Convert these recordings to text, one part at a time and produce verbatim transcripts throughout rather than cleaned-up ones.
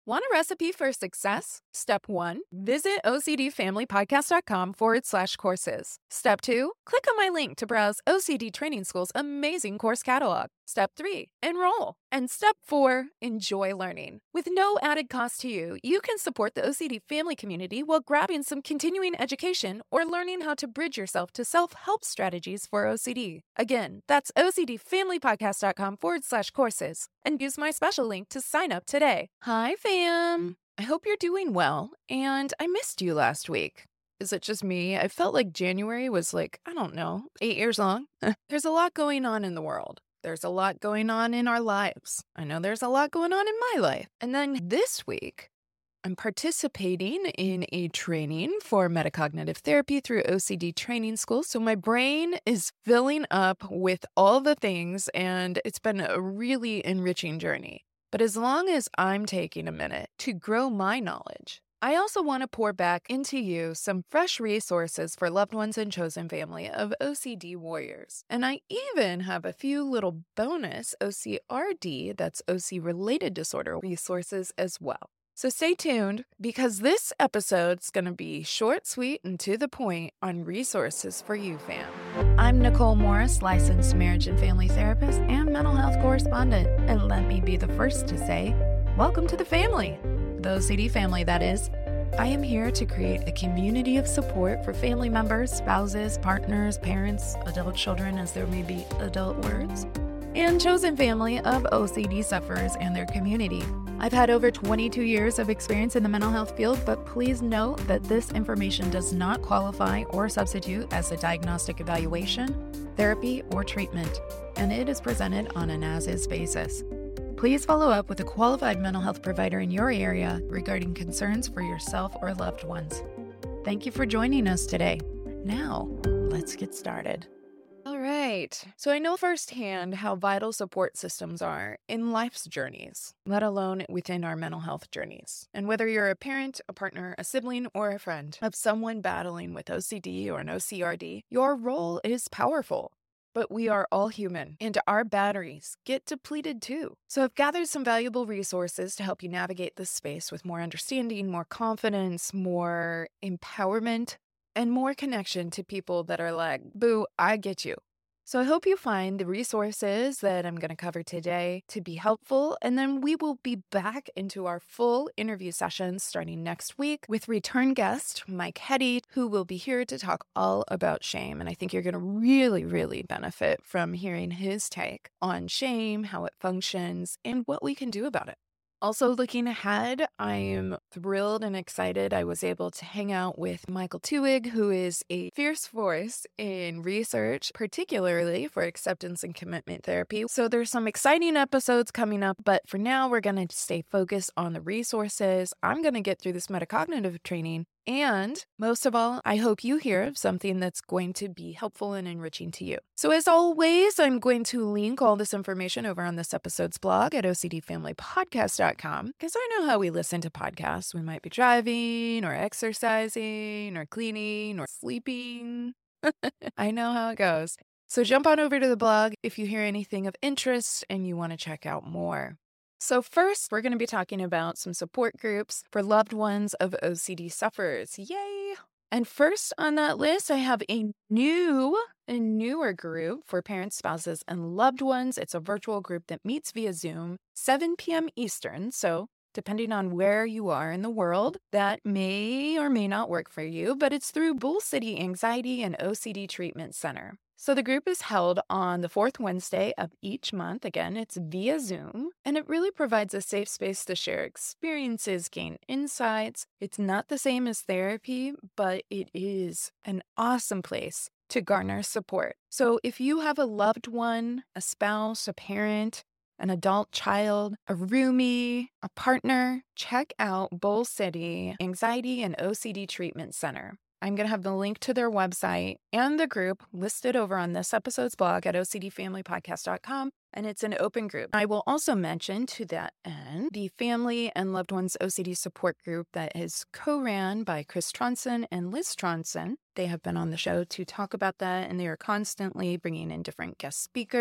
Want a recipe for success? Step one, visit ocdfamilypodcast.com forward slash courses. Step two, click on my link to browse O C D Training School's amazing course catalog. Step three, enroll. And step four, enjoy learning. With no added cost to you, you can support the O C D family community while grabbing some continuing education or learning how to bridge yourself to self-help strategies for O C D. Again, that's ocdfamilypodcast.com forward slash courses. And use my special link to sign up today. Hi, fam. I hope you're doing well, and I missed you last week. Is it just me? I felt like January was like, I don't know, eight years long. There's a lot going on in the world. There's a lot going on in our lives. I know there's a lot going on in my life. And then this week, I'm participating in a training for metacognitive therapy through O C D Training School. So my brain is filling up with all the things, and it's been a really enriching journey. But as long as I'm taking a minute to grow my knowledge, I also want to pour back into you some fresh resources for loved ones and chosen family of O C D warriors. And I even have a few little bonus O C R D, that's O C-related disorder resources as well. So stay tuned, because this episode's going to be short, sweet, and to the point on resources for you, fam. I'm Nicole Morris, licensed marriage and family therapist and mental health correspondent. And let me be the first to say, welcome to the family. The O C D family, that is. I am here to create a community of support for family members, spouses, partners, parents, adult children, as there may be adult words, and chosen family of O C D sufferers and their community. I've had over twenty-two years of experience in the mental health field, but please note that this information does not qualify or substitute as a diagnostic evaluation, therapy, or treatment, and it is presented on an as-is basis. Please follow up with a qualified mental health provider in your area regarding concerns for yourself or loved ones. Thank you for joining us today. Now, let's get started. All right. So I know firsthand how vital support systems are in life's journeys, let alone within our mental health journeys. And whether you're a parent, a partner, a sibling, or a friend of someone battling with O C D or an O C R D, your role is powerful. But we are all human, and our batteries get depleted too. So I've gathered some valuable resources to help you navigate this space with more understanding, more confidence, more empowerment, and more connection to people that are like, boo, I get you. So I hope you find the resources that I'm going to cover today to be helpful, and then we will be back into our full interview sessions starting next week with return guest Mike Hetty, who will be here to talk all about shame. And I think you're going to really, really benefit from hearing his take on shame, how it functions, and what we can do about it. Also, looking ahead, I am thrilled and excited. I was able to hang out with Michael Tuig, who is a fierce force in research, particularly for acceptance and commitment therapy. So there's some exciting episodes coming up, but for now, we're going to stay focused on the resources. I'm going to get through this metacognitive training. And most of all, I hope you hear of something that's going to be helpful and enriching to you. So as always, I'm going to link all this information over on this episode's blog at O C D family podcast dot com, because I know how we listen to podcasts. We might be driving or exercising or cleaning or sleeping. I know how it goes. So jump on over to the blog if you hear anything of interest and you want to check out more. So first, we're going to be talking about some support groups for loved ones of O C D sufferers. Yay! And first on that list, I have a new, a newer group for parents, spouses, and loved ones. It's a virtual group that meets via Zoom, seven p.m. Eastern. So depending on where you are in the world, that may or may not work for you, but it's through Bull City Anxiety and O C D Treatment Center. So the group is held on the fourth Wednesday of each month. Again, it's via Zoom, and it really provides a safe space to share experiences, gain insights. It's not the same as therapy, but it is an awesome place to garner support. So if you have a loved one, a spouse, a parent, an adult child, a roomie, a partner, check out Bull City Anxiety and O C D Treatment Center. I'm going to have the link to their website and the group listed over on this episode's blog at O C D family podcast dot com, and it's an open group. I will also mention to that end the Family and Loved Ones O C D support group that is co-ran by Chris Tronson and Liz Tronson. They have been on the show to talk about that, and they are constantly bringing in different guest speakers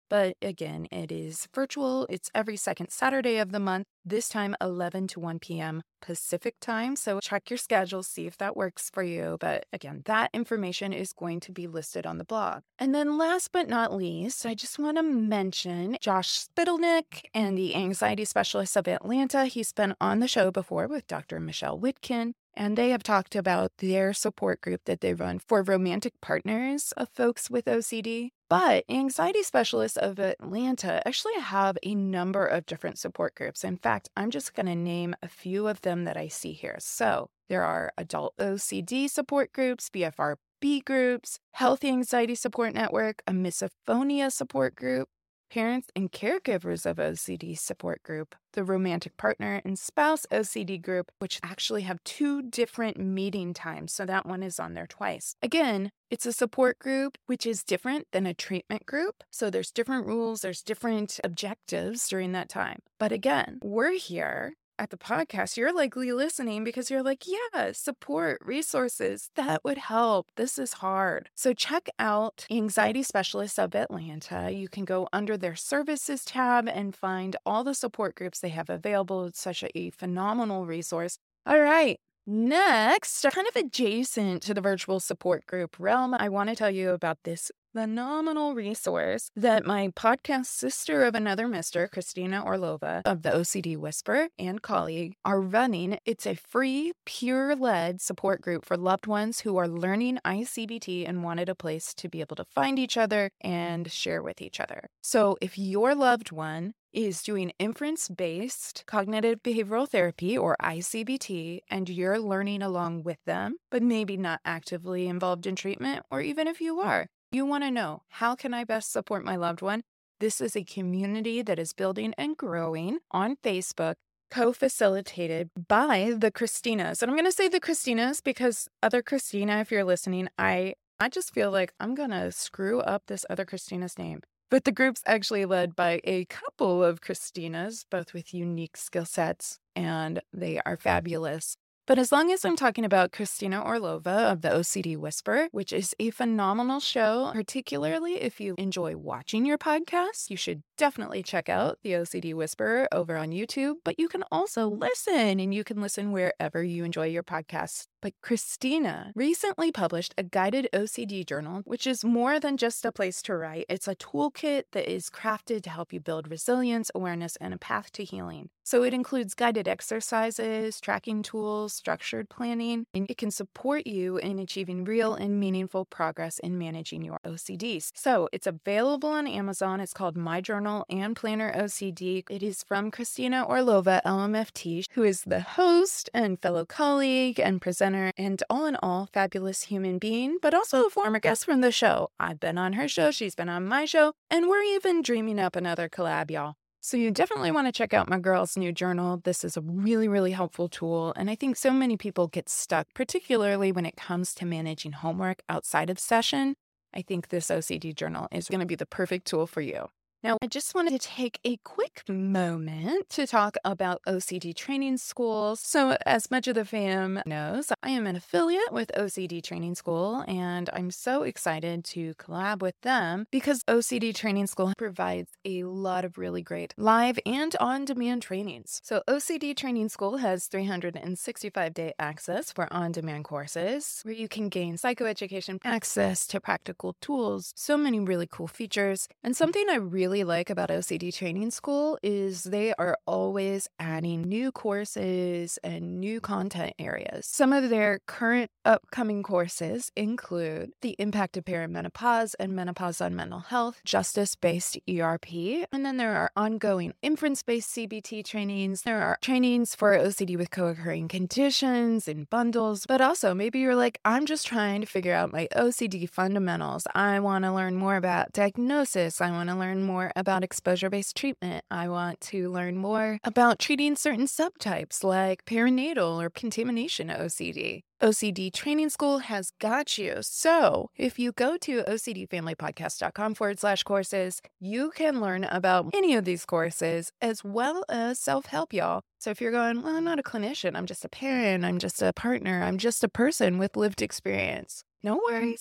But again, it is virtual. It's every second Saturday of the month, this time eleven to one p.m. Pacific time. So check your schedule, see if that works for you. But again, that information is going to be listed on the blog. And then last but not least, I just want to mention Josh Spitalnick and the anxiety specialist of Atlanta. He's been on the show before with Doctor Michelle Whitkin. And they have talked about their support group that they run for romantic partners of folks with O C D. But Anxiety Specialists of Atlanta actually have a number of different support groups. In fact, I'm just going to name a few of them that I see here. So there are adult O C D support groups, B F R B groups, Healthy Anxiety Support Network, a misophonia support group, Parents and Caregivers of O C D support group, the Romantic Partner and Spouse O C D group, which actually have two different meeting times. So that one is on there twice. Again, it's a support group, which is different than a treatment group. So there's different rules, there's different objectives during that time. But again, we're here at the podcast. You're likely listening because you're like, yeah, support, resources, that would help. This is hard. So check out Anxiety Specialists of Atlanta. You can go under their services tab and find all the support groups they have available. It's such a phenomenal resource. All right. Next, kind of adjacent to the virtual support group realm, I want to tell you about this phenomenal resource that my podcast sister of another mister, Christina Orlova of the O C D Whisper, and colleague are running. It's a free, peer-led support group for loved ones who are learning I C B T and wanted a place to be able to find each other and share with each other. So if your loved one is doing inference-based cognitive behavioral therapy, or I C B T, and you're learning along with them, but maybe not actively involved in treatment, or even if you are, you want to know, how can I best support my loved one? This is a community that is building and growing on Facebook, co-facilitated by the Christinas. And I'm going to say the Christinas because other Christina, if you're listening, I, I just feel like I'm going to screw up this other Christina's name. But the group's actually led by a couple of Christinas, both with unique skill sets, and they are fabulous. But as long as I'm talking about Christina Orlova of the O C D Whisper, which is a phenomenal show, particularly if you enjoy watching your podcasts, you should definitely check out the O C D Whisperer over on YouTube. But you can also listen, and you can listen wherever you enjoy your podcasts. But Christina recently published a guided O C D journal, which is more than just a place to write. It's a toolkit that is crafted to help you build resilience, awareness, and a path to healing. So it includes guided exercises, tracking tools, structured planning, and it can support you in achieving real and meaningful progress in managing your O C Ds. So it's available on Amazon. It's called My Journal and Planner O C D. It is from Christina Orlova, L M F T, who is the host and fellow colleague and presenter, and all in all, fabulous human being, but also a former guest from the show. I've been on her show, she's been on my show, and we're even dreaming up another collab, y'all. So you definitely want to check out my girl's new journal. This is a really, really helpful tool. And I think so many people get stuck, particularly when it comes to managing homework outside of session. I think this O C D journal is going to be the perfect tool for you. Now, I just wanted to take a quick moment to talk about O C D training schools. So as much of the fam knows, I am an affiliate with O C D Training School, and I'm so excited to collab with them because O C D Training School provides a lot of really great live and on-demand trainings. So O C D Training School has three hundred sixty-five day access for on-demand courses where you can gain psychoeducation, access to practical tools, so many really cool features. And something I really like about O C D Training School is they are always adding new courses and new content areas. Some of their current upcoming courses include the impact of perimenopause and menopause on mental health, justice-based E R P, and then there are ongoing inference-based C B T trainings. There are trainings for O C D with co-occurring conditions and bundles, but also maybe you're like, I'm just trying to figure out my O C D fundamentals. I want to learn more about diagnosis. I want to learn more about exposure-based treatment. I want to learn more about treating certain subtypes like perinatal or contamination O C D. O C D Training School has got you. So if you go to ocdfamilypodcast.com forward slash courses, you can learn about any of these courses as well as self-help, y'all. So if you're going, well, I'm not a clinician, I'm just a parent, I'm just a partner, I'm just a person with lived experience. No worries.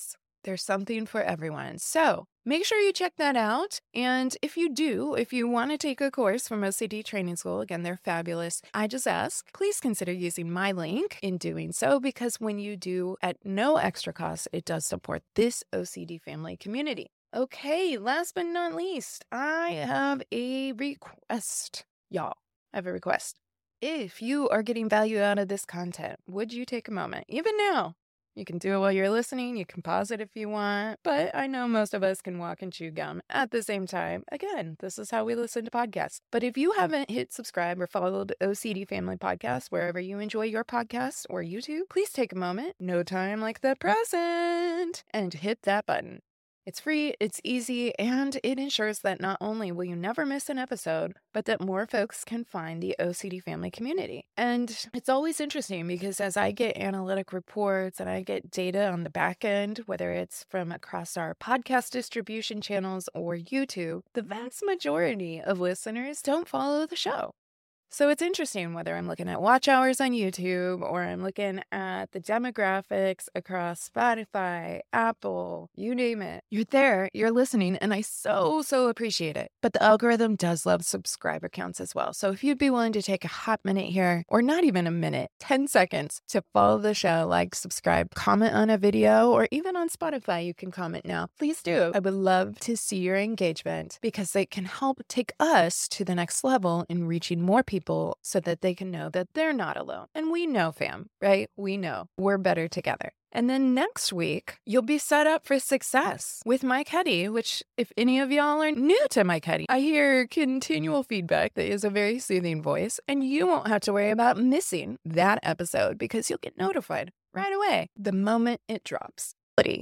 There's something for everyone. So make sure you check that out. And if you do, if you want to take a course from O C D Training School, again, they're fabulous. I just ask, please consider using my link in doing so, because when you do at no extra cost, it does support this O C D family community. Okay, last but not least, I have a request. Y'all, I have a request. If you are getting value out of this content, would you take a moment, even now? You can do it while you're listening. You can pause it if you want. But I know most of us can walk and chew gum at the same time. Again, this is how we listen to podcasts. But if you haven't hit subscribe or followed O C D Family Podcast wherever you enjoy your podcasts or YouTube, please take a moment, no time like the present, and hit that button. It's free, it's easy, and it ensures that not only will you never miss an episode, but that more folks can find the O C D family community. And it's always interesting because as I get analytic reports and I get data on the back end, whether it's from across our podcast distribution channels or YouTube, the vast majority of listeners don't follow the show. So it's interesting whether I'm looking at watch hours on YouTube or I'm looking at the demographics across Spotify, Apple, you name it. You're there, you're listening, and I so, so appreciate it. But the algorithm does love subscriber counts as well. So if you'd be willing to take a hot minute here, or not even a minute, ten seconds to follow the show, like, subscribe, comment on a video, or even on Spotify, you can comment now. Please do. I would love to see your engagement because it can help take us to the next level in reaching more people so that they can know that they're not alone. And we know, fam, right? We know we're better together. And then next week, you'll be set up for success with Mike Hetty, which if any of y'all are new to Mike Hetty, I hear continual feedback that is a very soothing voice, and you won't have to worry about missing that episode because you'll get notified right away the moment it drops.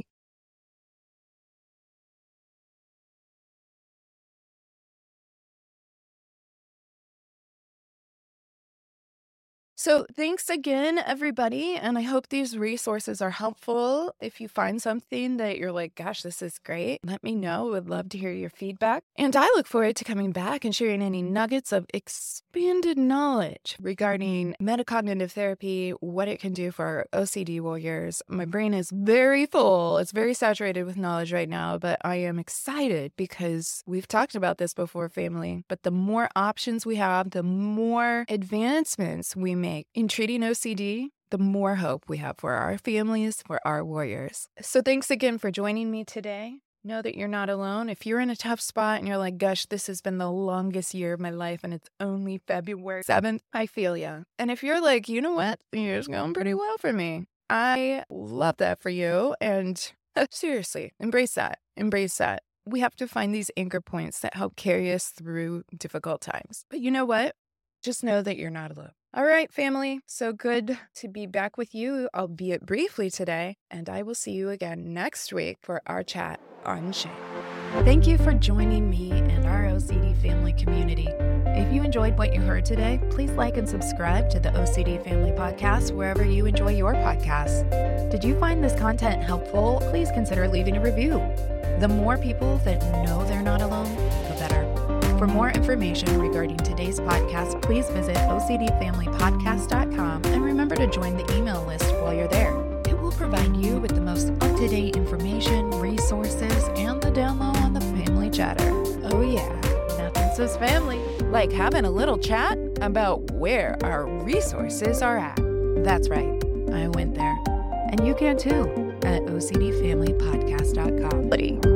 So thanks again, everybody. And I hope these resources are helpful. If you find something that you're like, gosh, this is great, let me know. Would love to hear your feedback. And I look forward to coming back and sharing any nuggets of expanded knowledge regarding metacognitive therapy, what it can do for our O C D warriors. My brain is very full. It's very saturated with knowledge right now, but I am excited because we've talked about this before, family. But the more options we have, the more advancements we make in treating O C D, the more hope we have for our families, for our warriors. So thanks again for joining me today. Know that you're not alone. If you're in a tough spot and you're like, gosh, this has been the longest year of my life and it's only February seventh, I feel ya. And if you're like, you know what, the year's going pretty well for me, I love that for you. And uh, seriously, embrace that. Embrace that. We have to find these anchor points that help carry us through difficult times. But you know what? Just know that you're not alone. All right, family. So good to be back with you, albeit briefly today. And I will see you again next week for our chat on shame. Thank you for joining me and our O C D family community. If you enjoyed what you heard today, please like and subscribe to the O C D Family Podcast wherever you enjoy your podcasts. Did you find this content helpful? Please consider leaving a review. The more people that know they're not alone, the better. For more information regarding today's podcast, please visit O C D family podcast dot com and remember to join the email list while you're there. It will provide you with the most up-to-date information, resources, and the down low on the family chatter. Oh yeah, nothing says family like having a little chat about where our resources are at. That's right, I went there. And you can too at O C D family podcast dot com.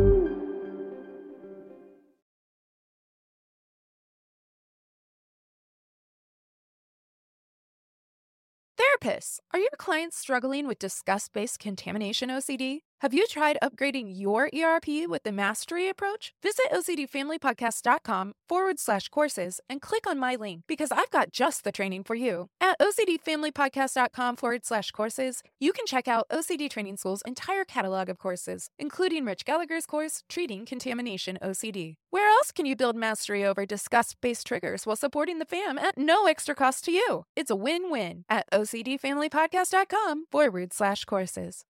Therapists, are your clients struggling with disgust-based contamination O C D? Have you tried upgrading your E R P with the Mastery approach? Visit O C D family podcast dot com forward slash courses and click on my link because I've got just the training for you. At O C D family podcast dot com forward slash courses, you can check out O C D Training School's entire catalog of courses, including Rich Gallagher's course, Treating Contamination O C D. Where else can you build mastery over disgust-based triggers while supporting the fam at no extra cost to you? It's a win-win at O C D family podcast dot com forward slash courses.